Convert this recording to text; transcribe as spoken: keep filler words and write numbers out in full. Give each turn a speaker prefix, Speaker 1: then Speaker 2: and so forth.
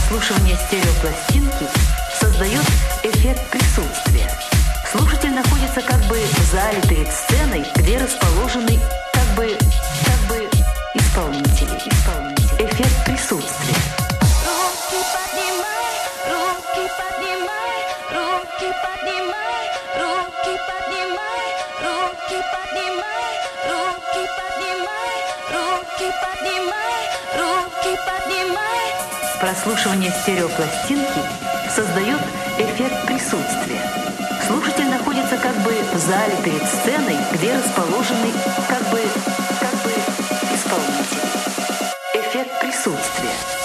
Speaker 1: Прослушивание стереопластинки создает эффект присутствия. Слушатель находится как бы в зале перед сценой, где расположены как бы, как бы исполнители, исполнители. Эффект присутствия.
Speaker 2: Руки поднимай, руки поднимай, руки поднимай, руки поднимай, руки поднимай, руки поднимай, руки поднимай, руки поднимай.
Speaker 1: Прослушивание стереопластинки создает эффект присутствия. Слушатель находится как бы в зале перед сценой, где расположены как бы, как бы исполнители. Эффект присутствия.